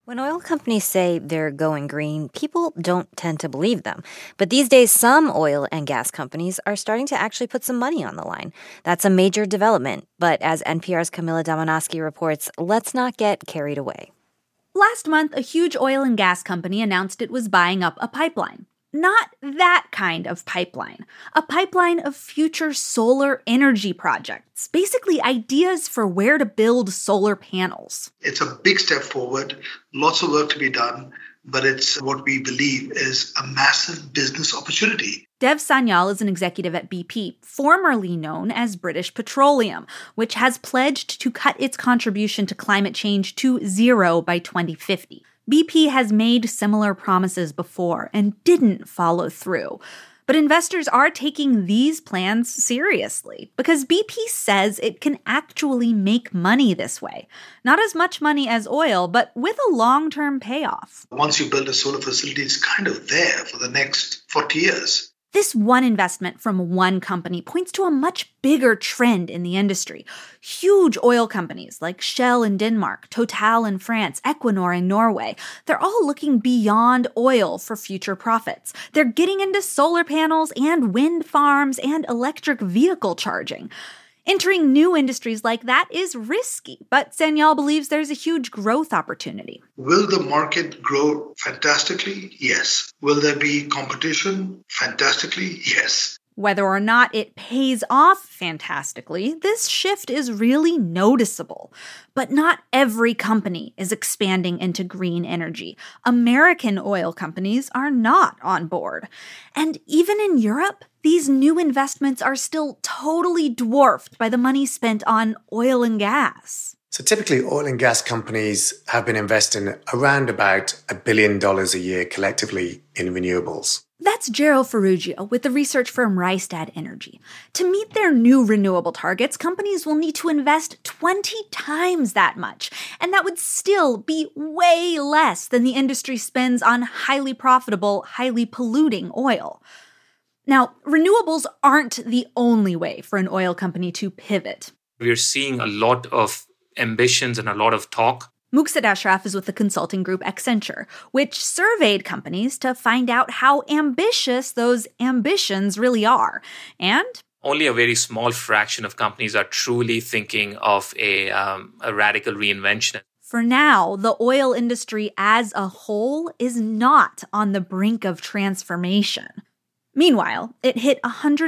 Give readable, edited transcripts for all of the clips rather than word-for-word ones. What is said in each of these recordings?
When oil companies say they're going green, people don't tend to believe them. But these days, some oil and gas companies are starting to actually put some money on the line. That's a major development. But as NPR's Camila Domonoske reports, let's not get carried away. Last month, a huge oil and gas company announced it was buying up a pipeline. Not that kind of pipeline. A pipeline of future solar energy projects. Basically, ideas for where to build solar panels. It's a big step forward, lots of work to be done, but it's what we believe is a massive business opportunity. Dev Sanyal is an executive at BP, formerly known as British Petroleum, which has pledged to cut its contribution to climate change to zero by 2050. BP has made similar promises before and didn't follow through. But investors are taking these plans seriously because BP says it can actually make money this way. Not as much money as oil, but with a long-term payoff. Once you build a solar facility, it's kind of there for the next 40 years. This one investment from one company points to a much bigger trend in the industry. Huge oil companies like Shell in Denmark, Total in France, Equinor in Norway, they're all looking beyond oil for future profits. They're getting into solar panels and wind farms and electric vehicle charging. Entering new industries like that is risky, but Sanyal believes there's a huge growth opportunity. Will the market grow fantastically? Yes. Will there be competition? Fantastically? Yes. Whether or not it pays off fantastically, this shift is really noticeable. But not every company is expanding into green energy. American oil companies are not on board. And even in Europe, these new investments are still totally dwarfed by the money spent on oil and gas. So typically, oil and gas companies have been investing around about $1 billion a year collectively in renewables. That's Jero Ferruggio with the research firm Rystad Energy. To meet their new renewable targets, companies will need to invest 20 times that much, and that would still be way less than the industry spends on highly profitable, highly polluting oil. Now, renewables aren't the only way for an oil company to pivot. We're seeing a lot of ambitions and a lot of talk. Muqsid Ashraf is with the consulting group Accenture, which surveyed companies to find out how ambitious those ambitions really are. And only a very small fraction of companies are truly thinking of a radical reinvention. For now, the oil industry as a whole is not on the brink of transformation. Meanwhile, it hit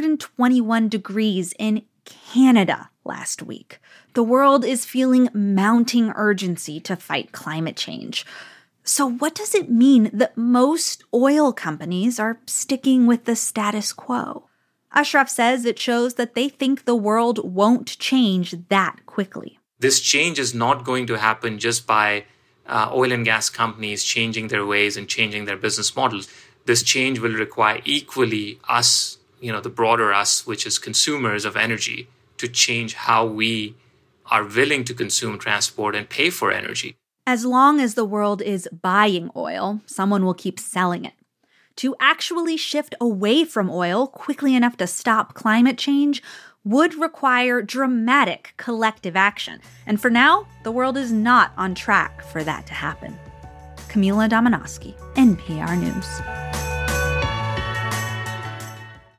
121 degrees in Canada last week. The world is feeling mounting urgency to fight climate change. So what does it mean that most oil companies are sticking with the status quo? Ashraf says it shows that they think the world won't change that quickly. This change is not going to happen just by oil and gas companies changing their ways and changing their business models. This change will require equally us, the broader us, which is consumers of energy, to change how we are willing to consume, transport, and pay for energy. As long as the world is buying oil, someone will keep selling it. To actually shift away from oil quickly enough to stop climate change would require dramatic collective action. And for now, the world is not on track for that to happen. Camila Domonoske, NPR News.